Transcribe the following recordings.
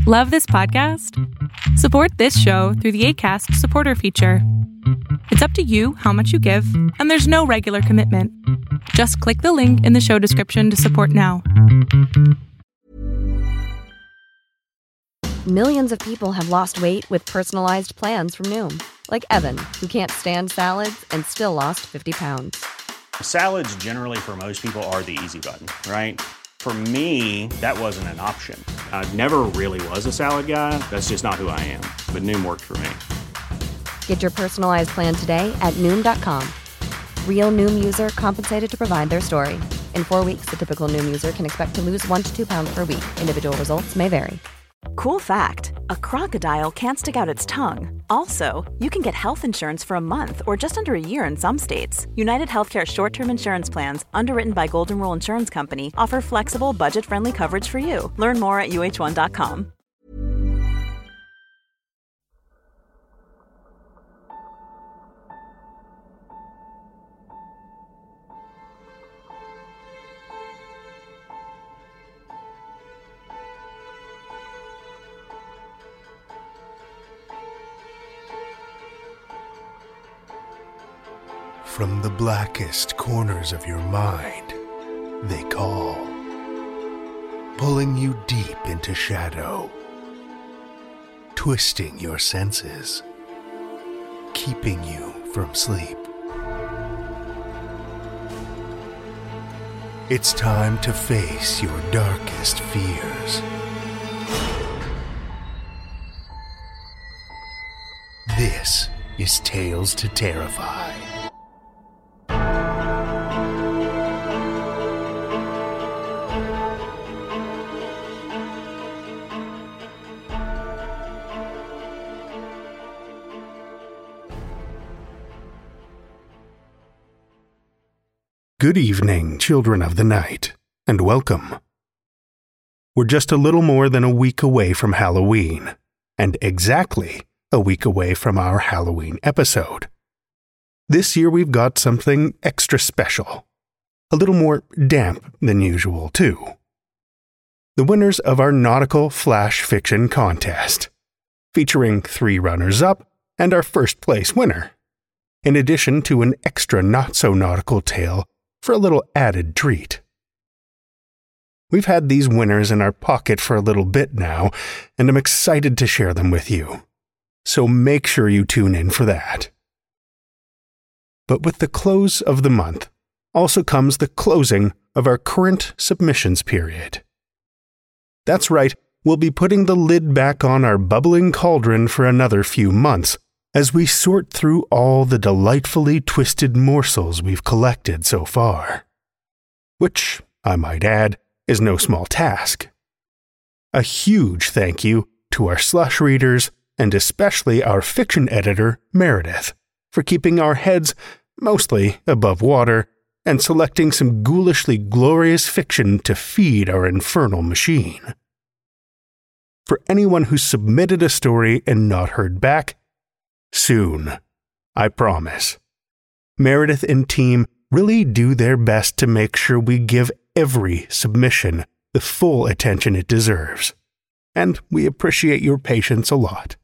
Love this podcast? Support this show through the Acast supporter feature. It's up to you how much you give, and there's no regular commitment. Just click the link in the show description to support now. Millions of people have lost weight with personalized plans from Noom. Like Evan, who can't stand salads and still lost 50 pounds. Salads generally for most people are the easy button, right? For me, that wasn't an option. I never really was a salad guy. That's just not who I am. But Noom worked for me. Get your personalized plan today at Noom.com. Real Noom user compensated to provide their story. In 4 weeks, the typical Noom user can expect to lose 1 to 2 pounds per week. Individual results may vary. Cool fact, a crocodile can't stick out its tongue. Also, you can get health insurance for a month or just under a year in some states. United Healthcare short-term insurance plans, underwritten by Golden Rule Insurance Company, offer flexible, budget-friendly coverage for you. Learn more at uh1.com. From the blackest corners of your mind, they call, pulling you deep into shadow, twisting your senses, keeping you from sleep. It's time to face your darkest fears. This is Tales to Terrify. Good evening, children of the night, and welcome. We're just a little more than a week away from Halloween, and exactly a week away from our Halloween episode. This year we've got something extra special, a little more damp than usual, too. The winners of our Nautical Flash Fiction Contest, featuring 3 runners-up and our first place winner, in addition to an extra not-so-nautical tale for a little added treat. We've had these winners in our pocket for a little bit now, and I'm excited to share them with you. So make sure you tune in for that. But with the close of the month also comes the closing of our current submissions period. That's right, we'll be putting the lid back on our bubbling cauldron for another few months, as we sort through all the delightfully twisted morsels we've collected so far. Which, I might add, is no small task. A huge thank you to our slush readers, and especially our fiction editor, Meredith, for keeping our heads mostly above water and selecting some ghoulishly glorious fiction to feed our infernal machine. For anyone who submitted a story and not heard back, soon, I promise. Meredith and team really do their best to make sure we give every submission the full attention it deserves, and we appreciate your patience a lot.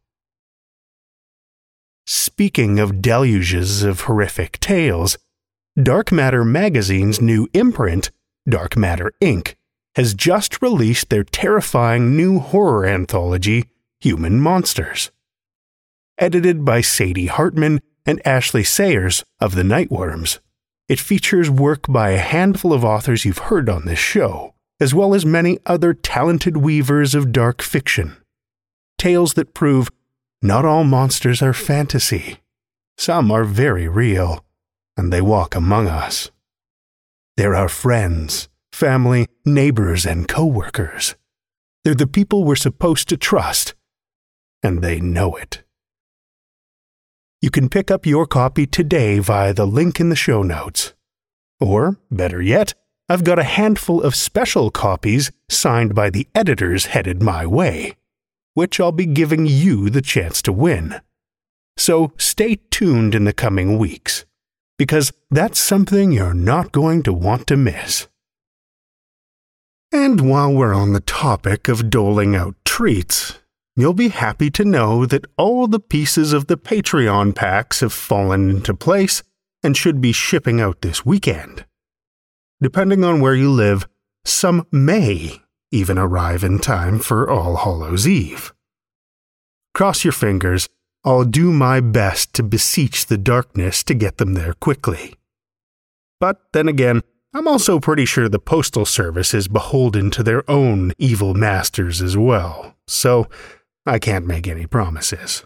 Speaking of deluges of horrific tales, Dark Matter magazine's new imprint, Dark Matter Inc., has just released their terrifying new horror anthology, Human Monsters. Edited by Sadie Hartman and Ashley Sayers of the Nightworms, it features work by a handful of authors you've heard on this show, as well as many other talented weavers of dark fiction. Tales that prove not all monsters are fantasy. Some are very real, and they walk among us. They're our friends, family, neighbors, and co-workers. They're the people we're supposed to trust, and they know it. You can pick up your copy today via the link in the show notes. Or, better yet, I've got a handful of special copies signed by the editors headed my way, which I'll be giving you the chance to win. So stay tuned in the coming weeks, because that's something you're not going to want to miss. And while we're on the topic of doling out treats, you'll be happy to know that all the pieces of the Patreon packs have fallen into place and should be shipping out this weekend. Depending on where you live, some may even arrive in time for All Hallows Eve. Cross your fingers, I'll do my best to beseech the darkness to get them there quickly. But then again, I'm also pretty sure the Postal Service is beholden to their own evil masters as well, so I can't make any promises.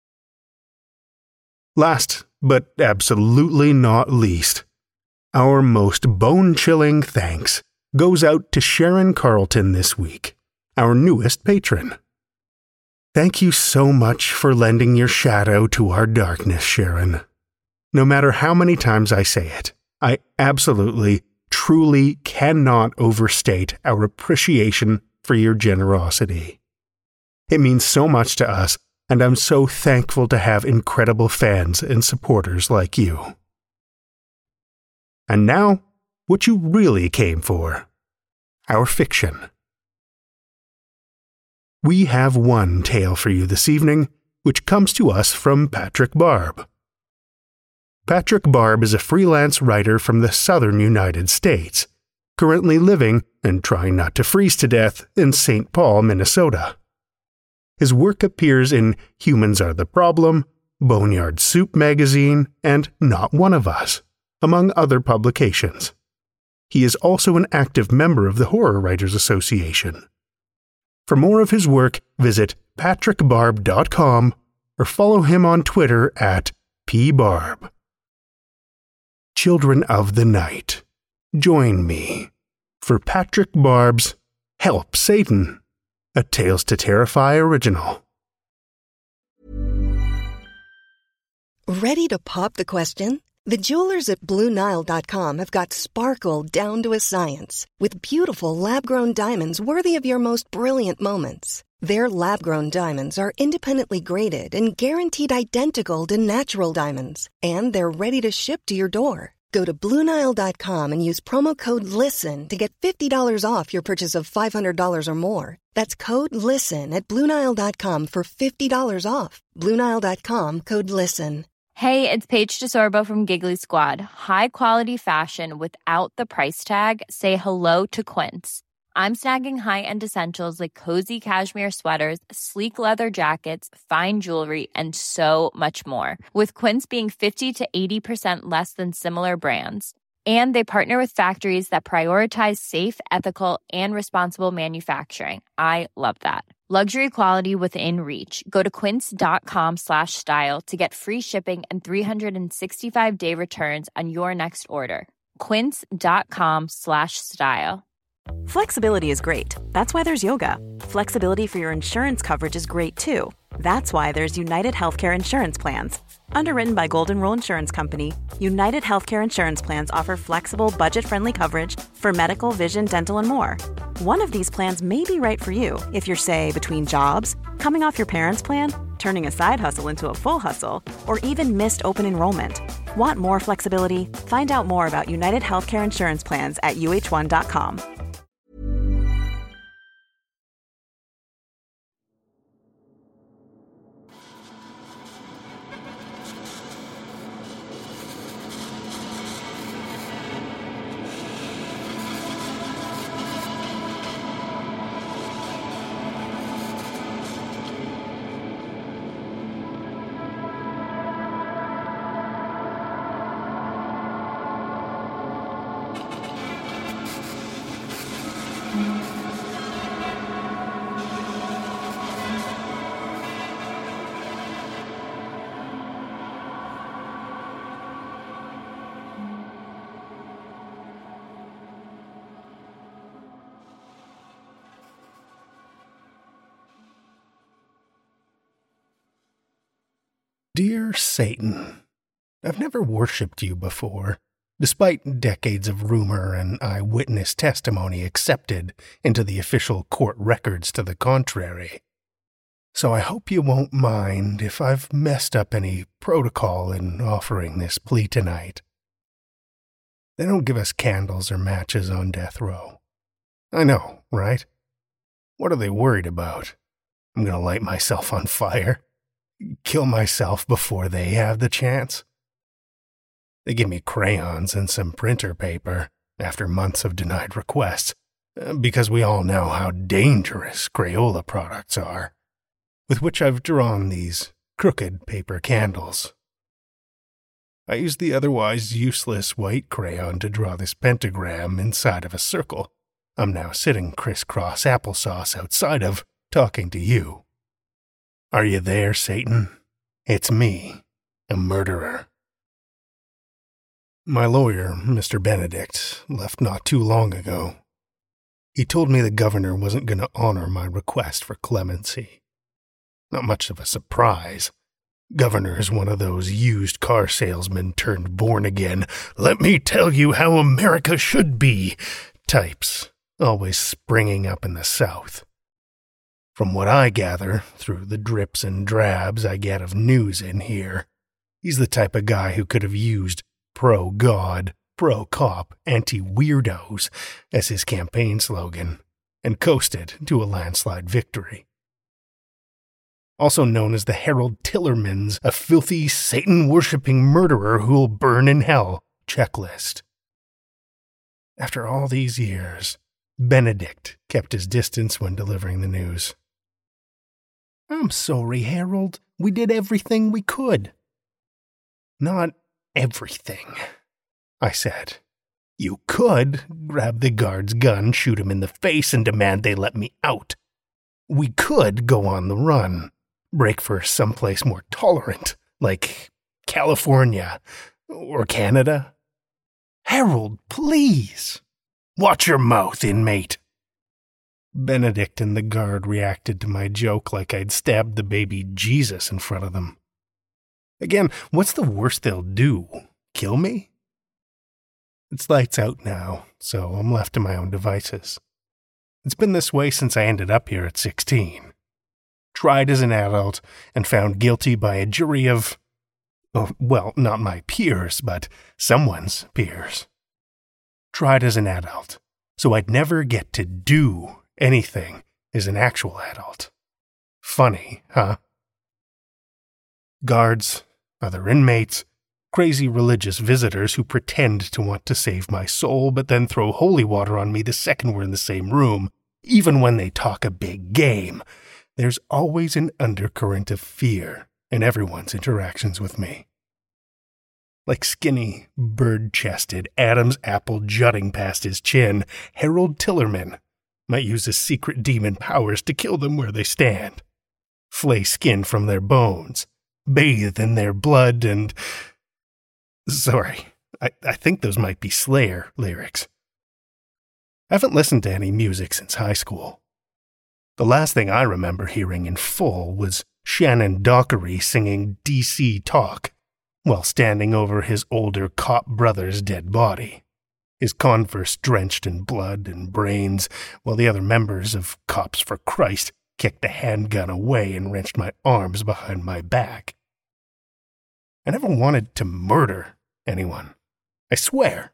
Last, but absolutely not least, our most bone-chilling thanks goes out to Sharon Carlton this week, our newest patron. Thank you so much for lending your shadow to our darkness, Sharon. No matter how many times I say it, I absolutely, truly cannot overstate our appreciation for your generosity. It means so much to us, and I'm so thankful to have incredible fans and supporters like you. And now, what you really came for, our fiction. We have one tale for you this evening, which comes to us from Patrick Barb. Patrick Barb is a freelance writer from the southern United States, currently living, and trying not to freeze to death, in St. Paul, Minnesota. His work appears in Humans Are the Problem, Boneyard Soup magazine, and Not One of Us, among other publications. He is also an active member of the Horror Writers Association. For more of his work, visit patrickbarb.com or follow him on Twitter at pbarb. Children of the Night, join me for Patrick Barb's Help Satan, a Tales to Terrify original. Ready to pop the question? The jewelers at BlueNile.com have got sparkle down to a science with beautiful lab-grown diamonds worthy of your most brilliant moments. Their lab-grown diamonds are independently graded and guaranteed identical to natural diamonds, and they're ready to ship to your door. Go to BlueNile.com and use promo code LISTEN to get $50 off your purchase of $500 or more. That's code LISTEN at BlueNile.com for $50 off. BlueNile.com, code LISTEN. Hey, it's Paige DeSorbo from Giggly Squad. High quality fashion without the price tag. Say hello to Quince. I'm snagging high-end essentials like cozy cashmere sweaters, sleek leather jackets, fine jewelry, and so much more. With Quince being 50 to 80% less than similar brands. And they partner with factories that prioritize safe, ethical, and responsible manufacturing. I love that. Luxury quality within reach. Go to quince.com/style to get free shipping and 365-day returns on your next order. Quince.com/style. Flexibility is great. That's why there's yoga. Flexibility for your insurance coverage is great too. That's why there's United Healthcare Insurance Plans. Underwritten by Golden Rule Insurance Company, United Healthcare Insurance Plans offer flexible, budget-friendly coverage for medical, vision, dental, and more. One of these plans may be right for you if you're, say, between jobs, coming off your parents' plan, turning a side hustle into a full hustle, or even missed open enrollment. Want more flexibility? Find out more about United Healthcare Insurance Plans at uh1.com. Dear Satan, I've never worshipped you before, despite decades of rumor and eyewitness testimony accepted into the official court records to the contrary. So I hope you won't mind if I've messed up any protocol in offering this plea tonight. They don't give us candles or matches on death row. I know, right? What are they worried about? I'm gonna light myself on fire? Kill myself before they have the chance? They give me crayons and some printer paper after months of denied requests, because we all know how dangerous Crayola products are, with which I've drawn these crooked paper candles. I used the otherwise useless white crayon to draw this pentagram inside of a circle I'm now sitting crisscross applesauce outside of, talking to you. Are you there, Satan? It's me, a murderer. My lawyer, Mr. Benedict, left not too long ago. He told me the governor wasn't going to honor my request for clemency. Not much of a surprise. Governor's one of those used car salesmen turned born-again, let me tell you how America should be types, always springing up in the South. From what I gather, through the drips and drabs I get of news in here, he's the type of guy who could have used pro-God, pro-cop, anti-weirdos as his campaign slogan, and coasted to a landslide victory. Also known as the Harold Tillermans, a filthy, Satan-worshipping murderer who'll burn in hell checklist. After all these years, Benedict kept his distance when delivering the news. I'm sorry, Harold. We did everything we could. Not everything, I said. You could grab the guard's gun, shoot him in the face, and demand they let me out. We could go on the run, break for someplace more tolerant, like California or Canada. Harold, please. Watch your mouth, inmate. Benedict and the guard reacted to my joke like I'd stabbed the baby Jesus in front of them. Again, what's the worst they'll do? Kill me? It's lights out now, so I'm left to my own devices. It's been this way since I ended up here at 16. Tried as an adult and found guilty by a jury of, well, not my peers, but someone's peers. Tried as an adult, so I'd never get to do anything as an actual adult. Funny, huh? Guards, other inmates, crazy religious visitors who pretend to want to save my soul but then throw holy water on me the second we're in the same room, even when they talk a big game. There's always an undercurrent of fear in everyone's interactions with me. Like skinny, bird-chested Adam's apple jutting past his chin, Harold Tillerman might use his secret demon powers to kill them where they stand, flay skin from their bones, bathe in their blood, and... Sorry, I think those might be Slayer lyrics. I haven't listened to any music since high school. The last thing I remember hearing in full was Shannon Dockery singing DC Talk while standing over his older cop brother's dead body, his Converse drenched in blood and brains, while the other members of Cops for Christ kicked the handgun away and wrenched my arms behind my back. I never wanted to murder anyone, I swear.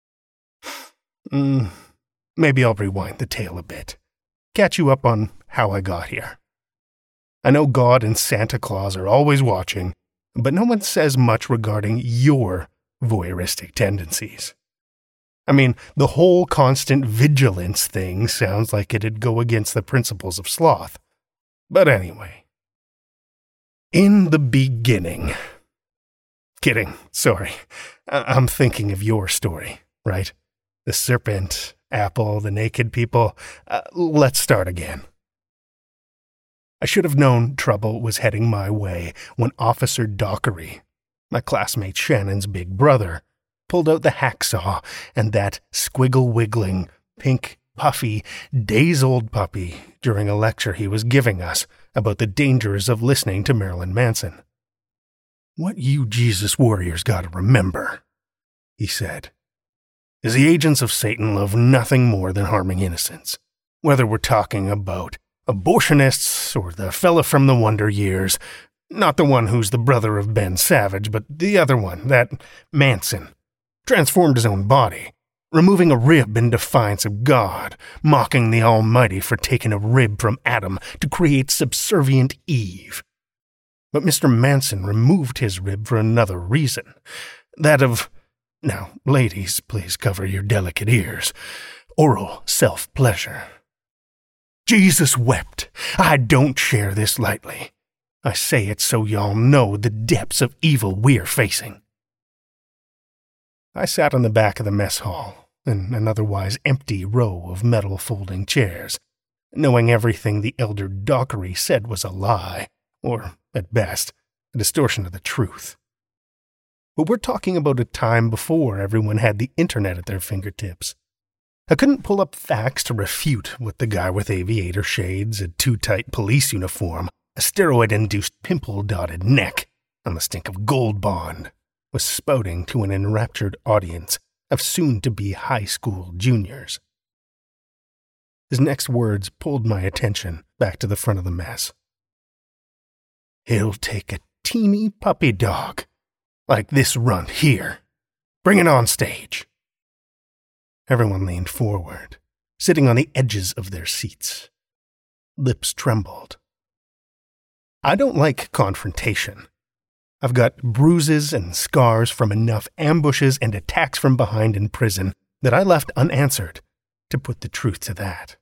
Maybe I'll rewind the tale a bit, catch you up on how I got here. I know God and Santa Claus are always watching, but no one says much regarding your voyeuristic tendencies. I mean, the whole constant vigilance thing sounds like it'd go against the principles of sloth. But anyway. In the beginning. Kidding, sorry. I'm thinking of your story, right? The serpent, Apple, the naked people. Let's start again. I should have known trouble was heading my way when Officer Dockery, my classmate Shannon's big brother, pulled out the hacksaw and that squiggle-wiggling, pink, puffy, days-old puppy during a lecture he was giving us about the dangers of listening to Marilyn Manson. What you Jesus warriors gotta remember, he said, is the agents of Satan love nothing more than harming innocents, whether we're talking about abortionists or the fella from the Wonder Years, not the one who's the brother of Ben Savage, but the other one, that Manson, transformed his own body, removing a rib in defiance of God, mocking the Almighty for taking a rib from Adam to create subservient Eve. But Mr. Manson removed his rib for another reason, that of, now, ladies, please cover your delicate ears, oral self-pleasure. Jesus wept. I don't share this lightly. I say it so y'all know the depths of evil we're facing. I sat on the back of the mess hall, in an otherwise empty row of metal folding chairs, knowing everything the elder Dockery said was a lie, or, at best, a distortion of the truth. But we're talking about a time before everyone had the internet at their fingertips. I couldn't pull up facts to refute what the guy with aviator shades, a too-tight police uniform, a steroid-induced pimple-dotted neck, and the stink of Gold Bond was spouting to an enraptured audience of soon-to-be high school juniors. His next words pulled my attention back to the front of the mess. He'll take a teeny puppy dog, like this runt here. Bring it on stage. Everyone leaned forward, sitting on the edges of their seats. Lips trembled. I don't like confrontation. I've got bruises and scars from enough ambushes and attacks from behind in prison that I left unanswered to put the truth to that.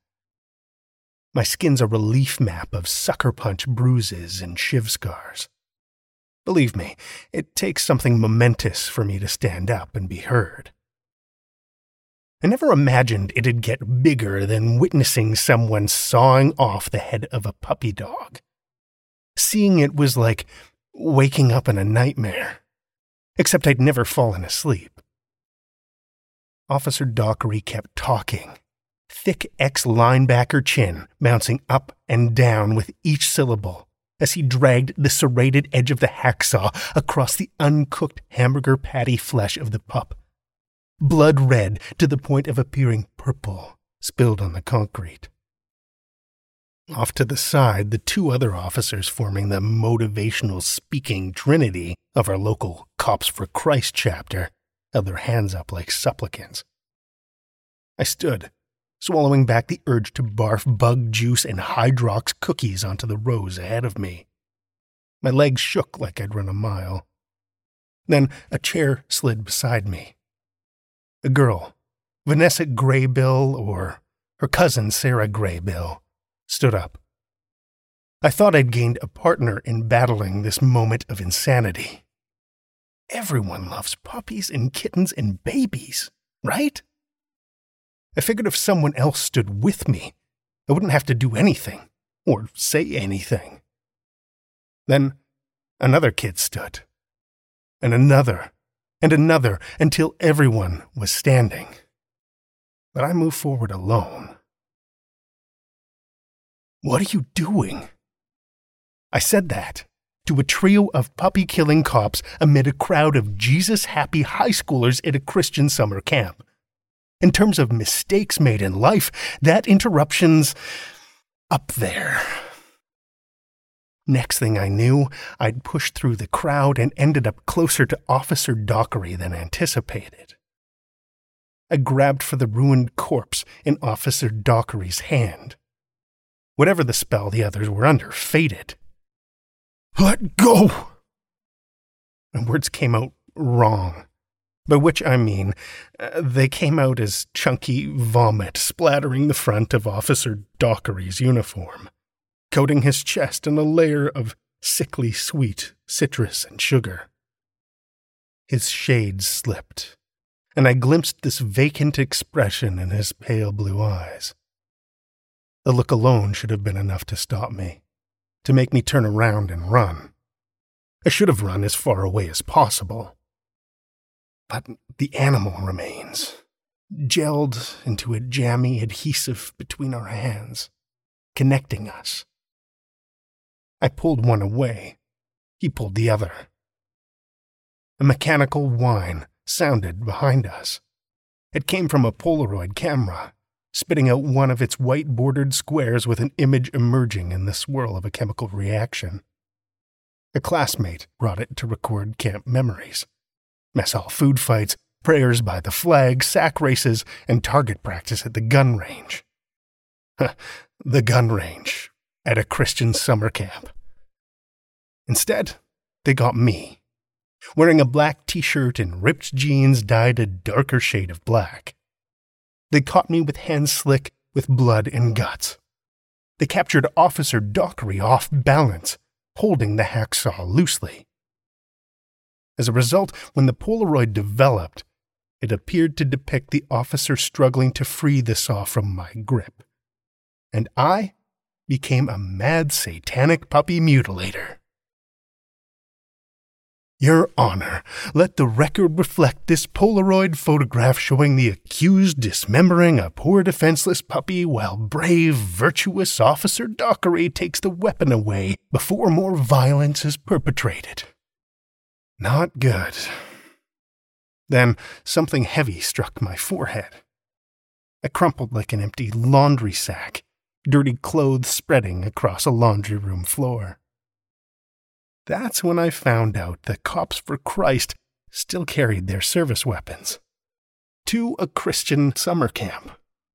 My skin's a relief map of sucker punch bruises and shiv scars. Believe me, it takes something momentous for me to stand up and be heard. I never imagined it'd get bigger than witnessing someone sawing off the head of a puppy dog. Seeing it was like waking up in a nightmare, except I'd never fallen asleep. Officer Dockery kept talking, thick ex-linebacker chin bouncing up and down with each syllable as he dragged the serrated edge of the hacksaw across the uncooked hamburger patty flesh of the pup. Blood red to the point of appearing purple, spilled on the concrete. Off to the side, the two other officers forming the motivational speaking trinity of our local Cops for Christ chapter held their hands up like supplicants. I stood, swallowing back the urge to barf bug juice and Hydrox cookies onto the rows ahead of me. My legs shook like I'd run a mile. Then a chair slid beside me. A girl, Vanessa Graybill, or her cousin Sarah Graybill, stood up. I thought I'd gained a partner in battling this moment of insanity. Everyone loves puppies and kittens and babies, right? I figured if someone else stood with me, I wouldn't have to do anything, or say anything. Then another kid stood, and another, until everyone was standing. But I moved forward alone. What are you doing? I said that to a trio of puppy-killing cops amid a crowd of Jesus-happy high schoolers at a Christian summer camp. In terms of mistakes made in life, that interruption's up there. Next thing I knew, I'd pushed through the crowd and ended up closer to Officer Dockery than anticipated. I grabbed for the ruined corpse in Officer Dockery's hand. Whatever the spell the others were under faded. Let go! My words came out wrong, by which I mean they came out as chunky vomit splattering the front of Officer Dockery's uniform, coating his chest in a layer of sickly sweet citrus and sugar. His shades slipped, and I glimpsed this vacant expression in his pale blue eyes. The look alone should have been enough to stop me, to make me turn around and run. I should have run as far away as possible. But the animal remains, gelled into a jammy adhesive between our hands, connecting us. I pulled one away. He pulled the other. A mechanical whine sounded behind us. It came from a Polaroid camera, spitting out one of its white-bordered squares with an image emerging in the swirl of a chemical reaction. A classmate brought it to record camp memories. Mess hall food fights, prayers by the flag, sack races, and target practice at the gun range. The gun range at a Christian summer camp. Instead, they got me, wearing a black t-shirt and ripped jeans dyed a darker shade of black. They caught me with hands slick with blood and guts. They captured Officer Dockery off balance, holding the hacksaw loosely. As a result, when the Polaroid developed, it appeared to depict the officer struggling to free the saw from my grip. And I became a mad satanic puppy mutilator. Your Honor, let the record reflect this Polaroid photograph showing the accused dismembering a poor defenseless puppy while brave, virtuous Officer Dockery takes the weapon away before more violence is perpetrated. Not good. Then something heavy struck my forehead. I crumpled like an empty laundry sack, dirty clothes spreading across a laundry room floor. That's when I found out that Cops for Christ still carried their service weapons to a Christian summer camp.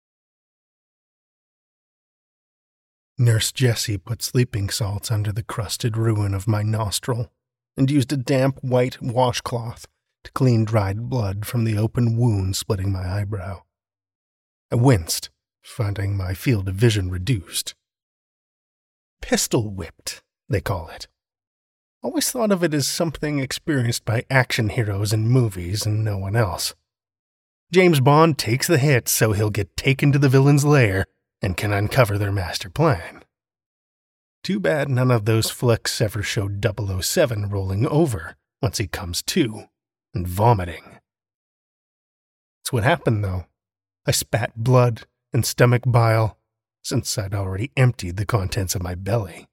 Nurse Jessie put sleeping salts under the crusted ruin of my nostril and used a damp white washcloth to clean dried blood from the open wound splitting my eyebrow. I winced, finding my field of vision reduced. Pistol whipped, they call it. Always thought of it as something experienced by action heroes in movies and no one else. James Bond takes the hit so he'll get taken to the villain's lair and can uncover their master plan. Too bad none of those flicks ever showed 007 rolling over once he comes to and vomiting. That's what happened, though. I spat blood and stomach bile since I'd already emptied the contents of my belly.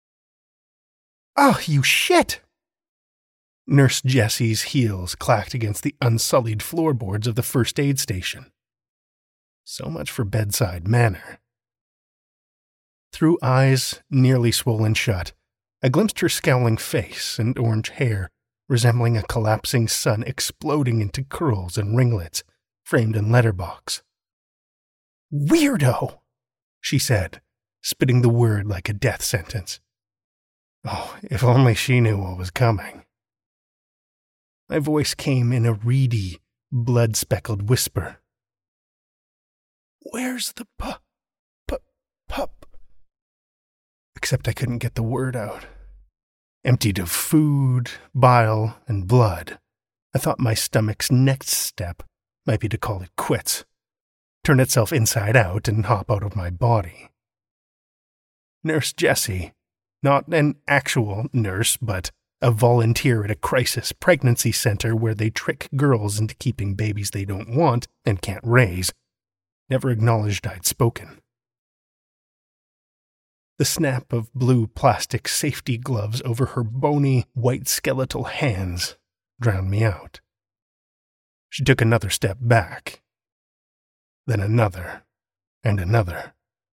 Oh, you shit! Nurse Jessie's heels clacked against the unsullied floorboards of the first aid station. So much for bedside manner. Through eyes nearly swollen shut, I glimpsed her scowling face and orange hair, resembling a collapsing sun exploding into curls and ringlets, framed in letterbox. Weirdo, she said, spitting the word like a death sentence. Oh, if only she knew what was coming. My voice came in a reedy, blood-speckled whisper. Where's the pup? Except I couldn't get the word out. Emptied of food, bile, and blood, I thought my stomach's next step might be to call it quits, turn itself inside out and hop out of my body. Nurse Jessie, not an actual nurse, but a volunteer at a crisis pregnancy center where they trick girls into keeping babies they don't want and can't raise, never acknowledged I'd spoken. The snap of blue plastic safety gloves over her bony, white skeletal hands drowned me out. She took another step back, then another, and another.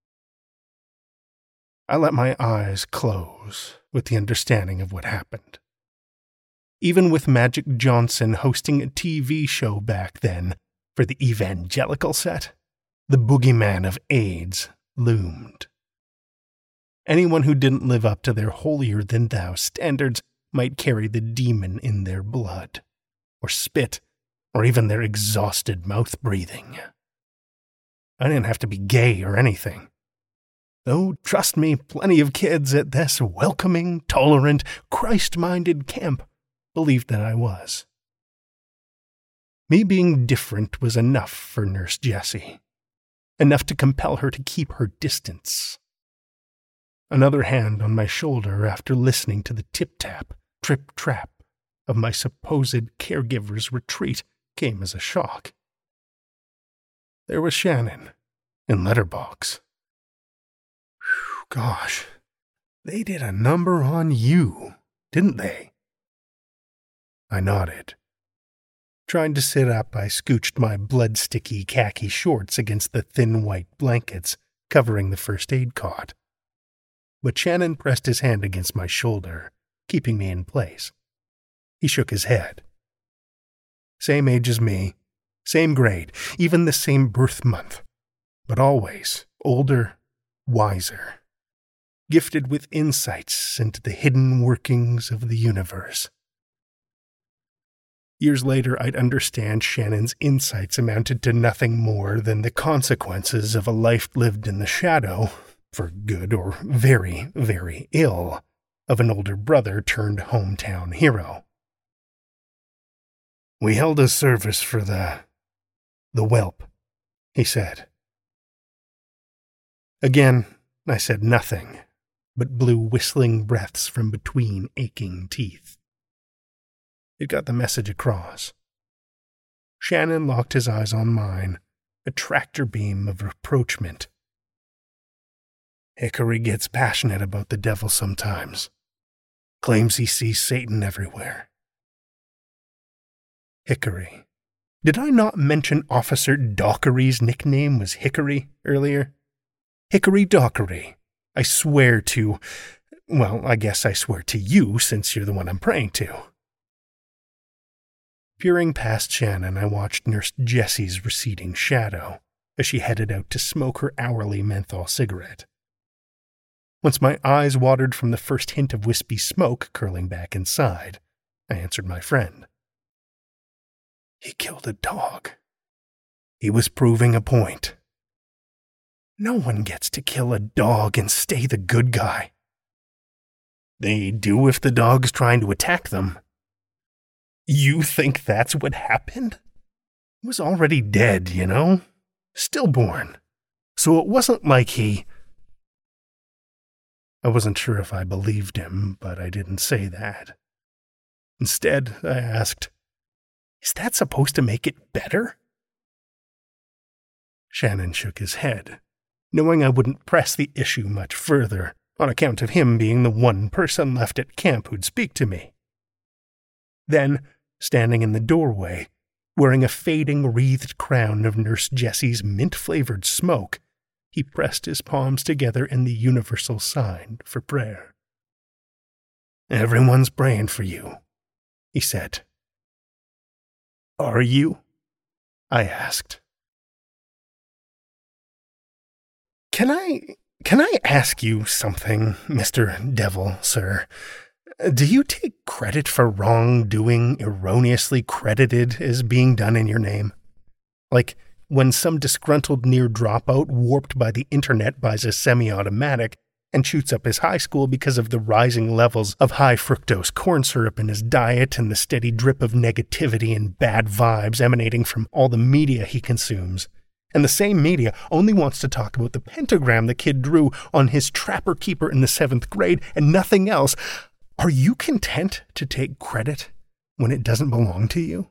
I let my eyes close with the understanding of what happened. Even with Magic Johnson hosting a TV show back then for the evangelical set, the boogeyman of AIDS loomed. Anyone who didn't live up to their holier-than-thou standards might carry the demon in their blood, or spit, or even their exhausted mouth-breathing. I didn't have to be gay or anything. Though, trust me, plenty of kids at this welcoming, tolerant, Christ-minded camp believed that I was. Me being different was enough for Nurse Jessie. Enough to compel her to keep her distance. Another hand on my shoulder after listening to the tip-tap, trip-trap of my supposed caregiver's retreat came as a shock. There was Shannon in letterbox. Gosh, they did a number on you, didn't they? I nodded. Trying to sit up, I scooched my blood-sticky khaki shorts against the thin white blankets covering the first aid cot. But Shannon pressed his hand against my shoulder, keeping me in place. He shook his head. Same age as me, same grade, even the same birth month, but always older, wiser, gifted with insights into the hidden workings of the universe. Years later, I'd understand Shannon's insights amounted to nothing more than the consequences of a life lived in the shadow, for good or very, very ill, of an older brother turned hometown hero. "We held a service for the whelp," he said. Again, I said nothing, but blew whistling breaths from between aching teeth. It got the message across. Shannon locked his eyes on mine, a tractor beam of reproachment. "Hickory gets passionate about the devil sometimes. Claims he sees Satan everywhere." Hickory. Did I not mention Officer Dockery's nickname was Hickory earlier? Hickory Dockery. I swear to... well, I guess I swear to you since you're the one I'm praying to. Peering past Shannon, I watched Nurse Jessie's receding shadow as she headed out to smoke her hourly menthol cigarette. Once my eyes watered from the first hint of wispy smoke curling back inside, I answered my friend. He killed a dog. He was proving a point. No one gets to kill a dog and stay the good guy. They do if the dog's trying to attack them. You think that's what happened? He was already dead, you know? Stillborn. So it wasn't like he... I wasn't sure if I believed him, but I didn't say that. Instead, I asked, "Is that supposed to make it better?" Shannon shook his head, knowing I wouldn't press the issue much further, on account of him being the one person left at camp who'd speak to me. Then, standing in the doorway, wearing a fading wreathed crown of Nurse Jessie's mint-flavored smoke, he pressed his palms together in the universal sign for prayer. "Everyone's praying for you," he said. "Are you?" I asked. Can I ask you something, Mr. Devil, sir? Do you take credit for wrongdoing erroneously credited as being done in your name? Like when some disgruntled near dropout warped by the internet buys a semi-automatic and shoots up his high school because of the rising levels of high fructose corn syrup in his diet and the steady drip of negativity and bad vibes emanating from all the media he consumes. And the same media only wants to talk about the pentagram the kid drew on his trapper keeper in the 7th grade and nothing else. Are you content to take credit when it doesn't belong to you?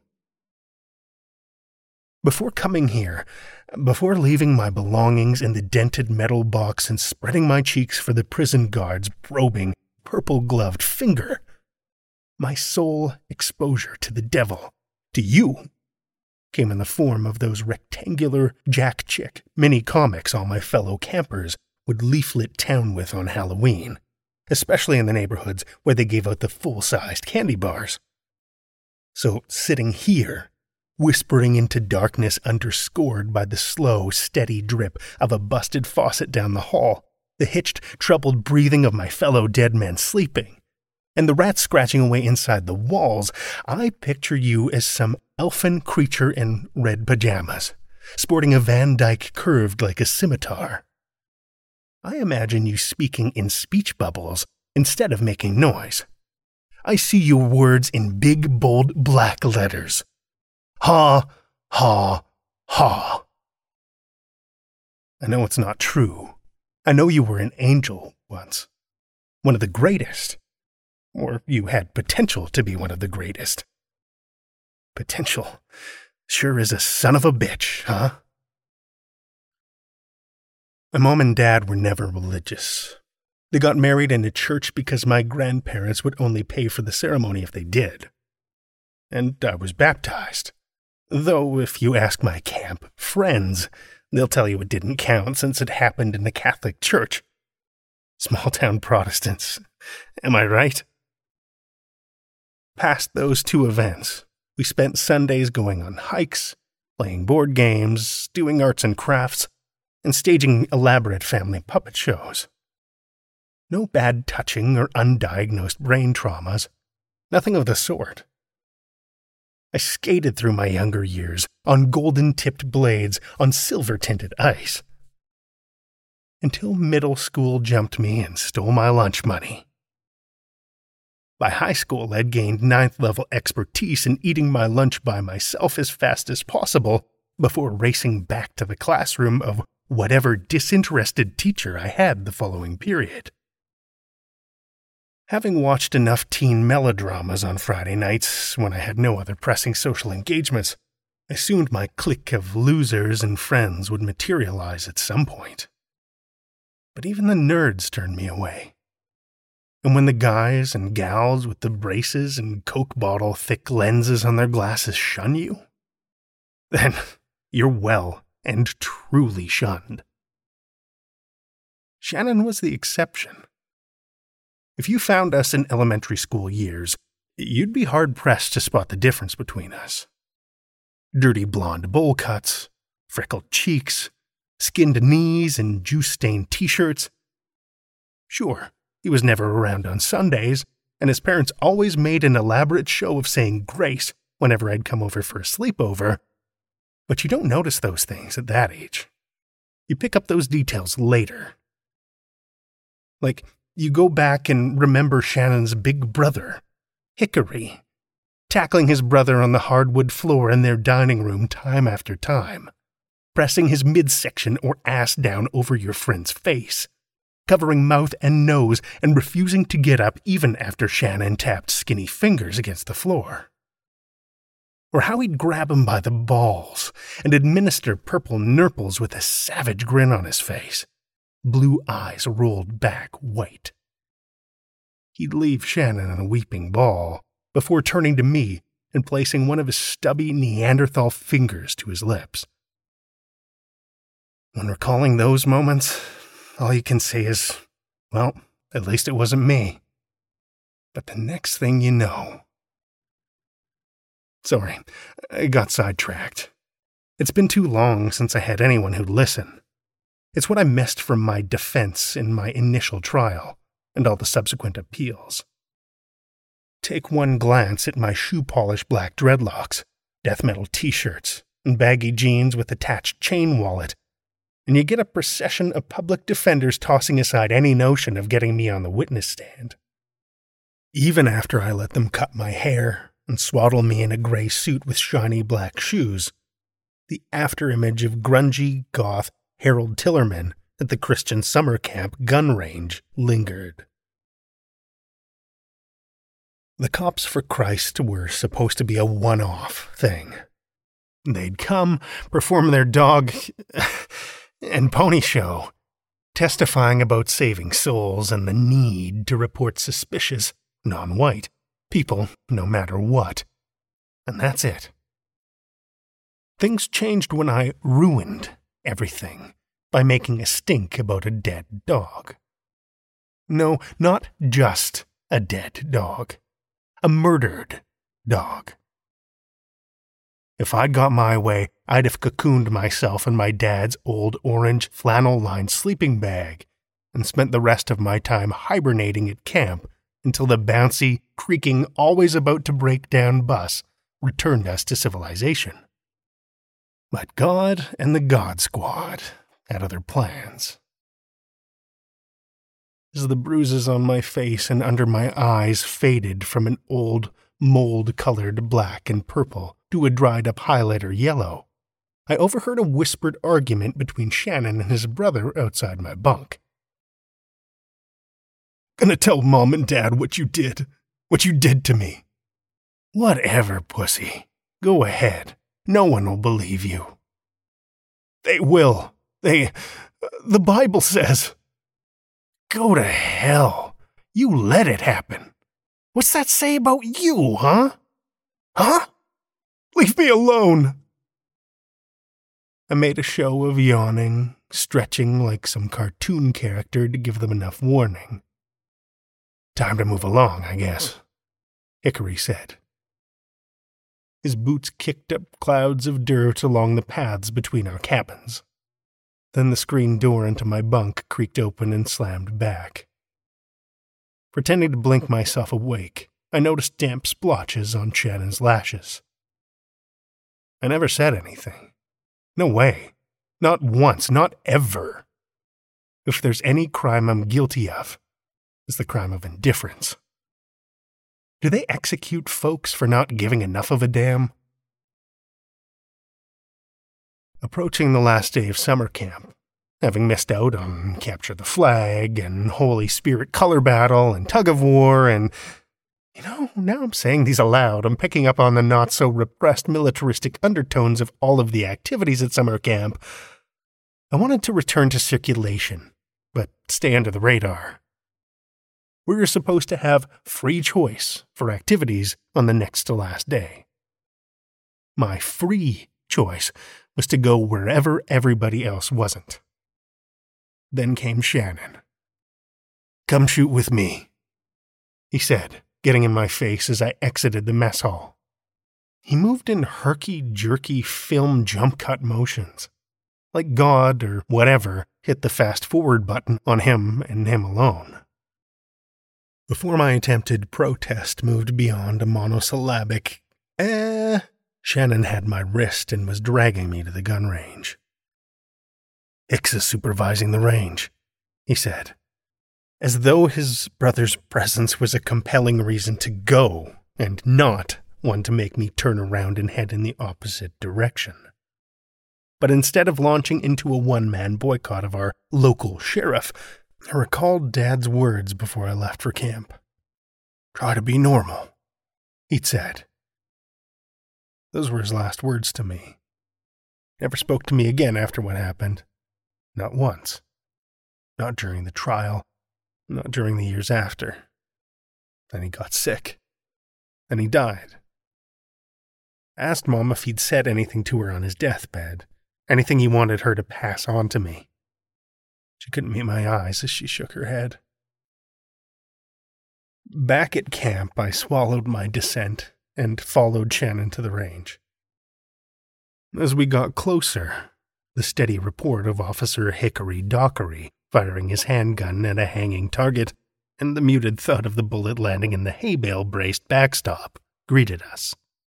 Before coming here, before leaving my belongings in the dented metal box and spreading my cheeks for the prison guard's probing, purple-gloved finger, my sole exposure to the devil, to you, came in the form of those rectangular Jack Chick mini-comics all my fellow campers would leaflet town with on Halloween, especially in the neighborhoods where they gave out the full-sized candy bars. So sitting here, whispering into darkness underscored by the slow, steady drip of a busted faucet down the hall, the hitched, troubled breathing of my fellow dead men sleeping, and the rats scratching away inside the walls, I picture you as some elfin creature in red pajamas, sporting a Van Dyke curved like a scimitar. I imagine you speaking in speech bubbles instead of making noise. I see your words in big, bold, black letters. Ha, ha, ha. I know it's not true. I know you were an angel once. One of the greatest. Or you had potential to be one of the greatest. Potential sure is a son of a bitch, huh? My mom and dad were never religious. They got married in a church because my grandparents would only pay for the ceremony if they did. And I was baptized. Though, if you ask my camp friends, they'll tell you it didn't count since it happened in the Catholic Church. Small-town Protestants. Am I right? Past those two events, We spent Sundays going on hikes, playing board games, doing arts and crafts, and staging elaborate family puppet shows. No bad touching or undiagnosed brain traumas. Nothing of the sort. I skated through my younger years on golden-tipped blades on silver-tinted ice. Until middle school jumped me and stole my lunch money. By high school, I'd gained 9th-level expertise in eating my lunch by myself as fast as possible before racing back to the classroom of whatever disinterested teacher I had the following period. Having watched enough teen melodramas on Friday nights when I had no other pressing social engagements, I assumed my clique of losers and friends would materialize at some point. But even the nerds turned me away. And when the guys and gals with the braces and Coke bottle thick lenses on their glasses shun you, then you're well and truly shunned. Shannon was the exception. If you found us in elementary school years, you'd be hard-pressed to spot the difference between us. Dirty blonde bowl cuts, freckled cheeks, skinned knees, and juice-stained t-shirts. Sure, he was never around on Sundays, and his parents always made an elaborate show of saying grace whenever I'd come over for a sleepover, but you don't notice those things at that age. You pick up those details later. Like, you go back and remember Shannon's big brother, Hickory, tackling his brother on the hardwood floor in their dining room time after time, pressing his midsection or ass down over your friend's face, covering mouth and nose and refusing to get up even after Shannon tapped skinny fingers against the floor. Or how he'd grab him by the balls and administer purple nurples with a savage grin on his face. Blue eyes rolled back white. He'd leave Shannon in a weeping ball before turning to me and placing one of his stubby Neanderthal fingers to his lips. When recalling those moments, all you can say is, well, at least it wasn't me. But the next thing you know... Sorry, I got sidetracked. It's been too long since I had anyone who'd listen. It's what I missed from my defense in my initial trial, and all the subsequent appeals. Take one glance at my shoe-polish black dreadlocks, death metal t-shirts, and baggy jeans with attached chain wallet, and you get a procession of public defenders tossing aside any notion of getting me on the witness stand. Even after I let them cut my hair and swaddle me in a gray suit with shiny black shoes, the afterimage of grungy, goth Harold Tillerman at the Christian summer camp gun range lingered. The Cops for Christ were supposed to be a one-off thing. They'd come, perform their dog and pony show, testifying about saving souls and the need to report suspicious, non-white people no matter what. And that's it. Things changed when I ruined everything by making a stink about a dead dog. No, not just a dead dog. A murdered dog. If I'd got my way, I'd have cocooned myself in my dad's old orange flannel-lined sleeping bag and spent the rest of my time hibernating at camp until the bouncy, creaking, always about to break down bus returned us to civilization. But God and the God Squad had other plans. As the bruises on my face and under my eyes faded from an old, mold-colored black and purple to a dried-up highlighter yellow, I overheard a whispered argument between Shannon and his brother outside my bunk. "Gonna tell Mom and Dad what you did to me." "Whatever, pussy. Go ahead. No one will believe you." "They will. The Bible says..." "Go to hell. You let it happen. What's that say about you, huh? Huh? Leave me alone." I made a show of yawning, stretching like some cartoon character to give them enough warning. "Time to move along, I guess," Hickory said. His boots kicked up clouds of dirt along the paths between our cabins. Then the screen door into my bunk creaked open and slammed back. Pretending to blink myself awake, I noticed damp splotches on Shannon's lashes. I never said anything. No way. Not once, not ever. If there's any crime I'm guilty of, it's the crime of indifference. Do they execute folks for not giving enough of a damn? Approaching the last day of summer camp, having missed out on Capture the Flag and Holy Spirit Color Battle and Tug of War and, now I'm saying these aloud, I'm picking up on the not-so-repressed militaristic undertones of all of the activities at summer camp. I wanted to return to circulation, but stay under the radar. We were supposed to have free choice for activities on the next to last day. My free choice was to go wherever everybody else wasn't. Then came Shannon. "Come shoot with me," he said, getting in my face as I exited the mess hall. He moved in herky-jerky film jump cut motions, like God or whatever hit the fast-forward button on him and him alone. Before my attempted protest moved beyond a monosyllabic, Shannon had my wrist and was dragging me to the gun range. "Hicks is supervising the range," he said, as though his brother's presence was a compelling reason to go and not one to make me turn around and head in the opposite direction. But instead of launching into a one-man boycott of our local sheriff, I recalled Dad's words before I left for camp. "Try to be normal," he'd said. Those were his last words to me. Never spoke to me again after what happened. Not once. Not during the trial. Not during the years after. Then he got sick. Then he died. I asked Mom if he'd said anything to her on his deathbed. Anything he wanted her to pass on to me. She couldn't meet my eyes as she shook her head. Back at camp, I swallowed my dissent and followed Shannon to the range. As we got closer, the steady report of Officer Hickory Dockery firing his handgun at a hanging target and the muted thud of the bullet landing in the hay bale-braced backstop greeted us.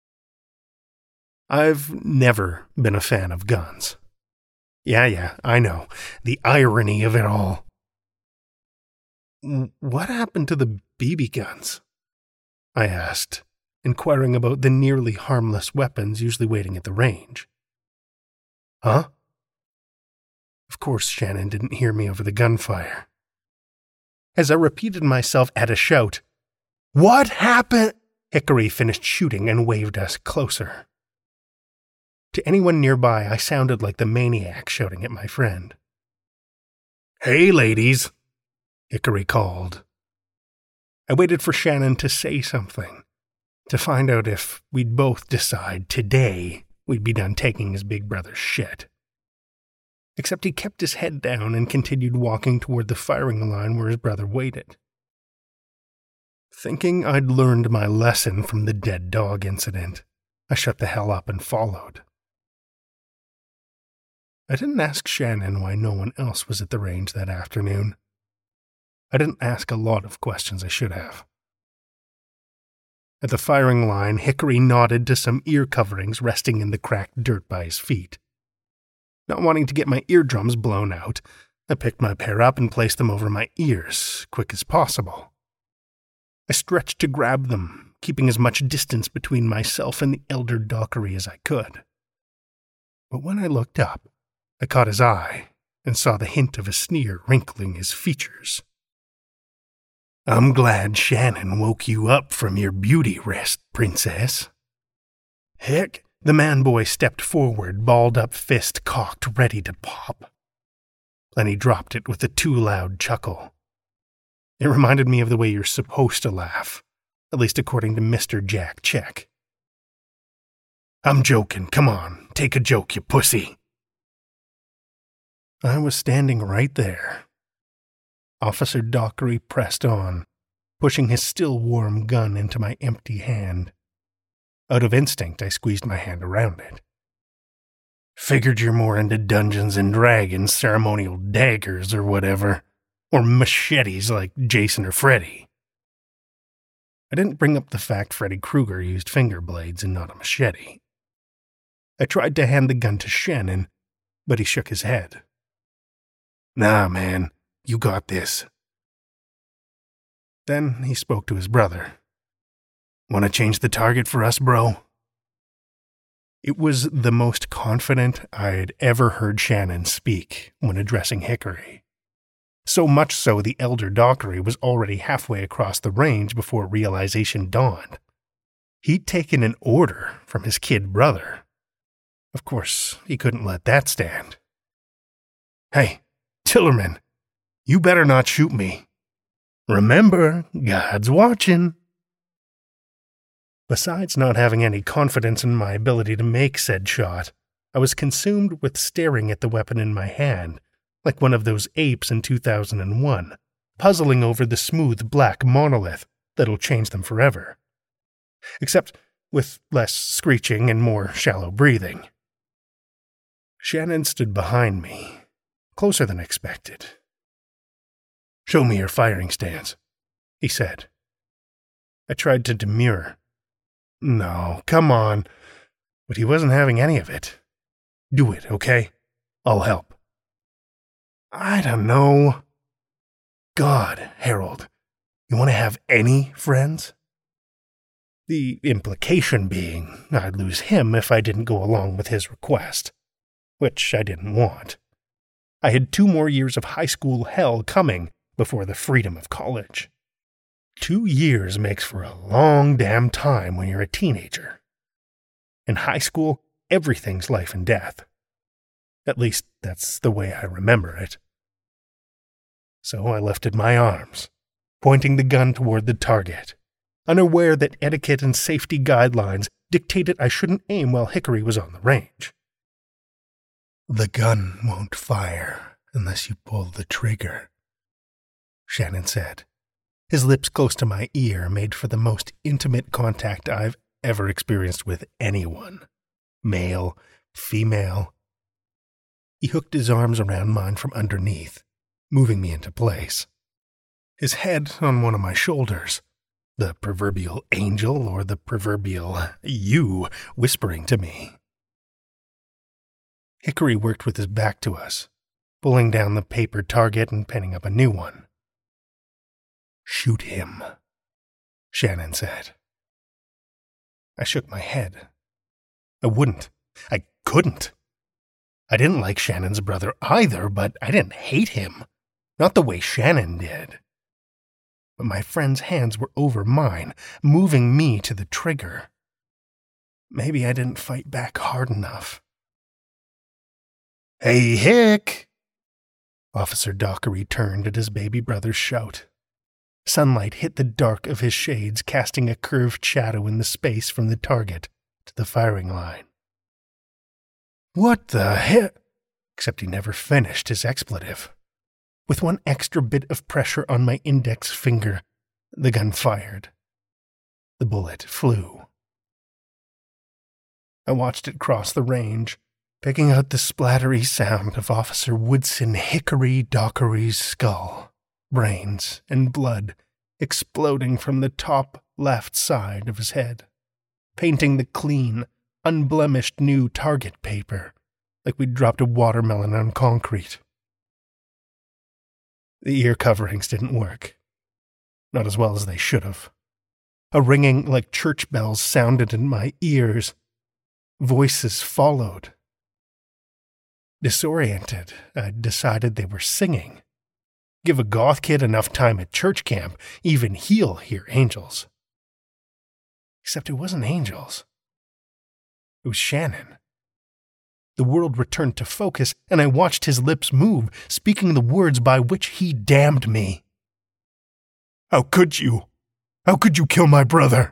I've never been a fan of guns. Yeah, I know. The irony of it all. "What happened to the BB guns?" I asked, inquiring about the nearly harmless weapons usually waiting at the range. "Huh?" Of course, Shannon didn't hear me over the gunfire. As I repeated myself at a shout, "What happened?" Hickory finished shooting and waved us closer. To anyone nearby, I sounded like the maniac shouting at my friend. "Hey, ladies," Hickory called. I waited for Shannon to say something, to find out if we'd both decide today we'd be done taking his big brother's shit. Except he kept his head down and continued walking toward the firing line where his brother waited. Thinking I'd learned my lesson from the dead dog incident, I shut the hell up and followed. I didn't ask Shannon why no one else was at the range that afternoon. I didn't ask a lot of questions I should have. At the firing line, Hickory nodded to some ear coverings resting in the cracked dirt by his feet. Not wanting to get my eardrums blown out, I picked my pair up and placed them over my ears, quick as possible. I stretched to grab them, keeping as much distance between myself and the elder Dockery as I could. But when I looked up, I caught his eye and saw the hint of a sneer wrinkling his features. "I'm glad Shannon woke you up from your beauty rest, princess." "Heck," the man-boy stepped forward, balled-up fist cocked, ready to pop. Then he dropped it with a too-loud chuckle. It reminded me of the way you're supposed to laugh, at least according to Mr. Jack Check. "I'm joking, come on, take a joke, you pussy." I was standing right there. Officer Dockery pressed on, pushing his still-warm gun into my empty hand. Out of instinct, I squeezed my hand around it. Figured you're more into Dungeons and Dragons, ceremonial daggers or whatever, or machetes like Jason or Freddy. I didn't bring up the fact Freddy Krueger used finger blades and not a machete. I tried to hand the gun to Shannon, but he shook his head. Nah, man, you got this. Then he spoke to his brother. Want to change the target for us, bro? It was the most confident I'd ever heard Shannon speak when addressing Hickory. So much so the elder Dockery was already halfway across the range before realization dawned. He'd taken an order from his kid brother. Of course, he couldn't let that stand. Hey, Tillerman, you better not shoot me. Remember, God's watching. Besides not having any confidence in my ability to make said shot, I was consumed with staring at the weapon in my hand, like one of those apes in 2001, puzzling over the smooth black monolith that'll change them forever. Except with less screeching and more shallow breathing. Shannon stood behind me, closer than expected. Show me your firing stance, he said. I tried to demur. No, come on. But he wasn't having any of it. Do it, okay? I'll help. I don't know. God, Harold, you want to have any friends? The implication being I'd lose him if I didn't go along with his request, which I didn't want. I had 2 more years of high school hell coming before the freedom of college. 2 years makes for a long damn time when you're a teenager. In high school, everything's life and death. At least that's the way I remember it. So I lifted my arms, pointing the gun toward the target, unaware that etiquette and safety guidelines dictated I shouldn't aim while Hickory was on the range. The gun won't fire unless you pull the trigger, Shannon said. His lips close to my ear made for the most intimate contact I've ever experienced with anyone, male, female. He hooked his arms around mine from underneath, moving me into place. His head on one of my shoulders, the proverbial angel or the proverbial you whispering to me. Hickory worked with his back to us, pulling down the paper target and pinning up a new one. Shoot him, Shannon said. I shook my head. I wouldn't. I couldn't. I didn't like Shannon's brother either, but I didn't hate him. Not the way Shannon did. But my friend's hands were over mine, moving me to the trigger. Maybe I didn't fight back hard enough. Hey, Hick! Officer Dockery turned at his baby brother's shout. Sunlight hit the dark of his shades, casting a curved shadow in the space from the target to the firing line. What the hell? Except he never finished his expletive. With one extra bit of pressure on my index finger, the gun fired. The bullet flew. I watched it cross the range, picking out the splattery sound of Officer Woodson Hickory Dockery's skull, brains, and blood exploding from the top left side of his head, painting the clean, unblemished new target paper like we'd dropped a watermelon on concrete. The ear coverings didn't work. Not as well as they should have. A ringing like church bells sounded in my ears. Voices followed. Disoriented, I decided they were singing. Give a goth kid enough time at church camp, even he'll hear angels. Except it wasn't angels. It was Shannon. The world returned to focus, and I watched his lips move, speaking the words by which he damned me. How could you? How could you kill my brother?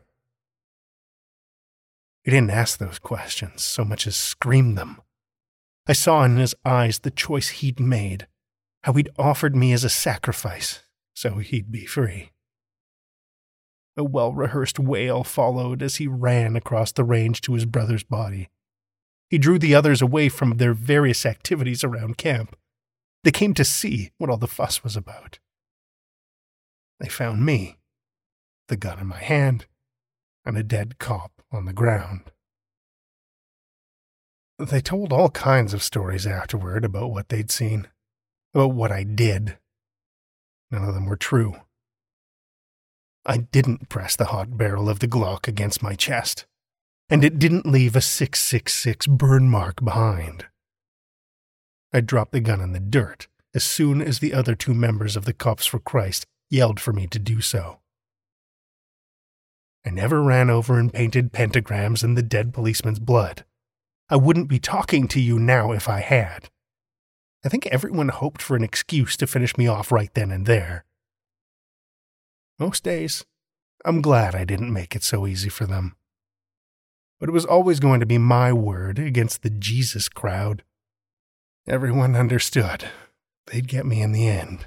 He didn't ask those questions so much as scream them. I saw in his eyes the choice he'd made, how he'd offered me as a sacrifice so he'd be free. A well-rehearsed wail followed as he ran across the range to his brother's body. He drew the others away from their various activities around camp. They came to see what all the fuss was about. They found me, the gun in my hand, and a dead cop on the ground. They told all kinds of stories afterward about what they'd seen, about what I did. None of them were true. I didn't press the hot barrel of the Glock against my chest, and it didn't leave a 666 burn mark behind. I dropped the gun in the dirt as soon as the other 2 members of the Cops for Christ yelled for me to do so. I never ran over and painted pentagrams in the dead policeman's blood. I wouldn't be talking to you now if I had. I think everyone hoped for an excuse to finish me off right then and there. Most days, I'm glad I didn't make it so easy for them. But it was always going to be my word against the Jesus crowd. Everyone understood. They'd get me in the end.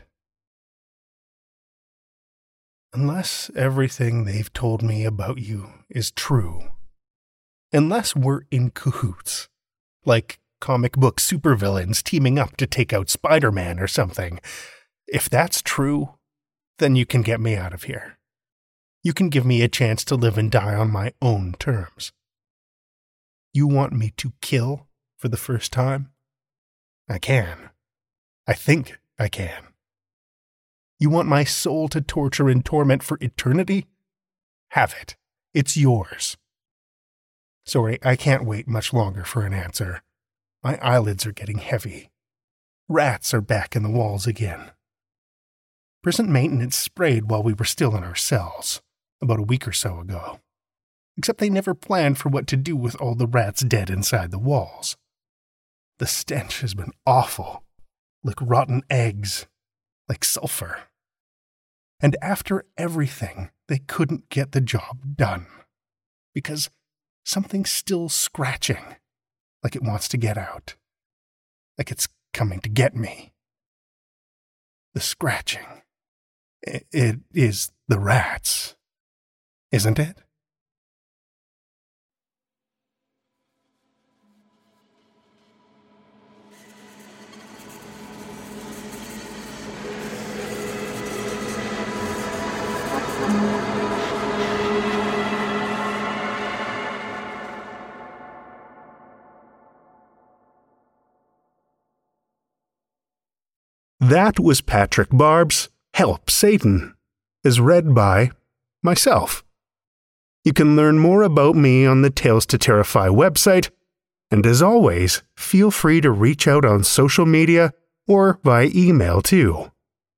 Unless everything they've told me about you is true, unless we're in cahoots, like comic book supervillains teaming up to take out Spider-Man or something, if that's true, then you can get me out of here. You can give me a chance to live and die on my own terms. You want me to kill for the first time? I can. I think I can. You want my soul to torture and torment for eternity? Have it. It's yours. Sorry, I can't wait much longer for an answer. My eyelids are getting heavy. Rats are back in the walls again. Prison maintenance sprayed while we were still in our cells, about a week or so ago. Except they never planned for what to do with all the rats dead inside the walls. The stench has been awful, like rotten eggs, like sulfur. And after everything, they couldn't get the job done, because something's still scratching, like it wants to get out, like it's coming to get me. The scratching. It is the rats, isn't it? That was Patrick Barb's Help Satan, as read by myself. You can learn more about me on the Tales to Terrify website, and as always, feel free to reach out on social media or via email too.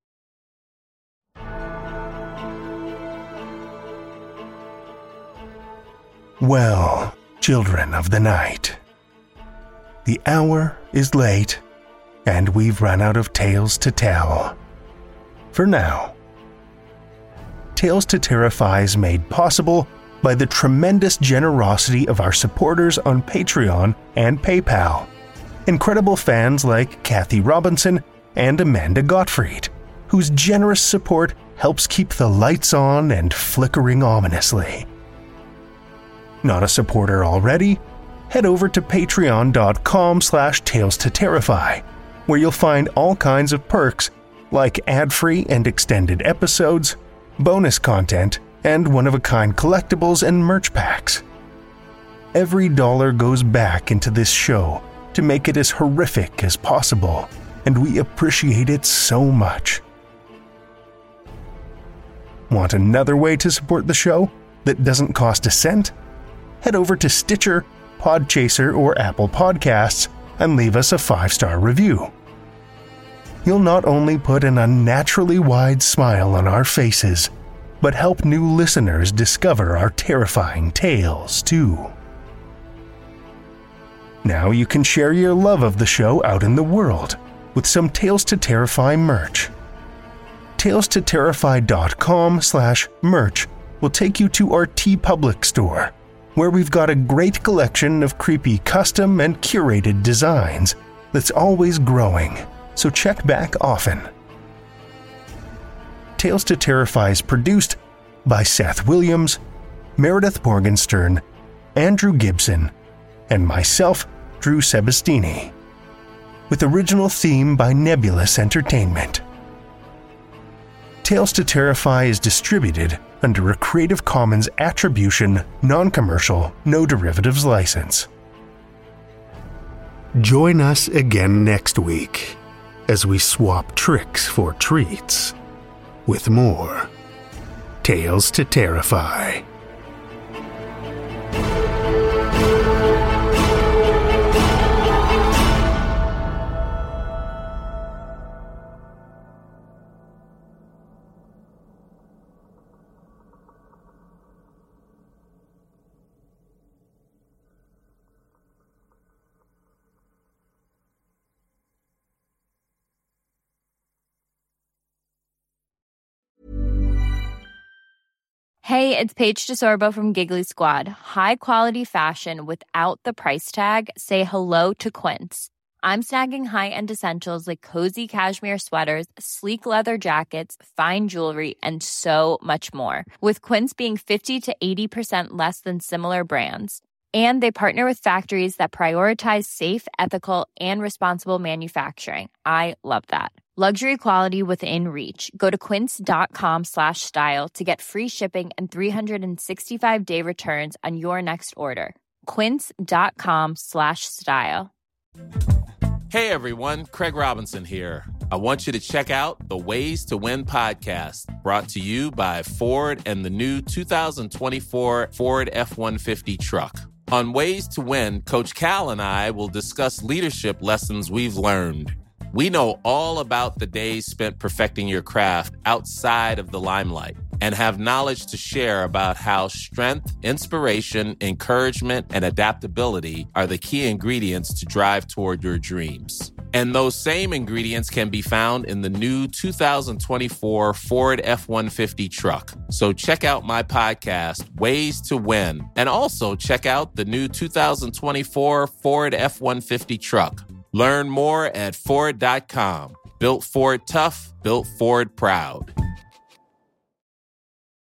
Well, children of the night, the hour is late, and we've run out of tales to tell. For now. Tales to Terrify is made possible by the tremendous generosity of our supporters on Patreon and PayPal. Incredible fans like Kathy Robinson and Amanda Gottfried, whose generous support helps keep the lights on and flickering ominously. Not a supporter already? Head over to patreon.com/Tales to Terrify, where you'll find all kinds of perks like ad-free and extended episodes, bonus content, and one-of-a-kind collectibles and merch packs. Every dollar goes back into this show to make it as horrific as possible, and we appreciate it so much. Want another way to support the show that doesn't cost a cent? Head over to Stitcher, Podchaser, or Apple Podcasts and leave us a 5-star review. You'll not only put an unnaturally wide smile on our faces, but help new listeners discover our terrifying tales, too. Now you can share your love of the show out in the world with some Tales to Terrify merch. TalesToTerrify.com/merch will take you to our TeePublic store, where we've got a great collection of creepy custom and curated designs that's always growing. So check back often. Tales to Terrify is produced by Seth Williams, Meredith Morgenstern, Andrew Gibson, and myself, Drew Sebastini, with original theme by Nebulous Entertainment. Tales to Terrify is distributed under a Creative Commons Attribution, Non-Commercial, No Derivatives license. Join us again next week as we swap tricks for treats with more Tales to Terrify. Hey, it's Paige DeSorbo from Giggly Squad. High quality fashion without the price tag. Say hello to Quince. I'm snagging high-end essentials like cozy cashmere sweaters, sleek leather jackets, fine jewelry, and so much more. With Quince being 50 to 80% less than similar brands. And they partner with factories that prioritize safe, ethical, and responsible manufacturing. I love that. Luxury quality within reach. Go to quince.com/style to get free shipping and 365-day returns on your next order. Quince.com/style. Hey everyone, Craig Robinson here. I want you to check out the Ways to Win podcast, brought to you by Ford and the new 2024 Ford F-150 truck. On Ways to Win, Coach Cal and I will discuss leadership lessons we've learned. We know all about the days spent perfecting your craft outside of the limelight and have knowledge to share about how strength, inspiration, encouragement, and adaptability are the key ingredients to drive toward your dreams. And those same ingredients can be found in the new 2024 Ford F-150 truck. So check out my podcast, Ways to Win, and also check out the new 2024 Ford F-150 truck. Learn more at Ford.com. Built Ford tough, built Ford proud.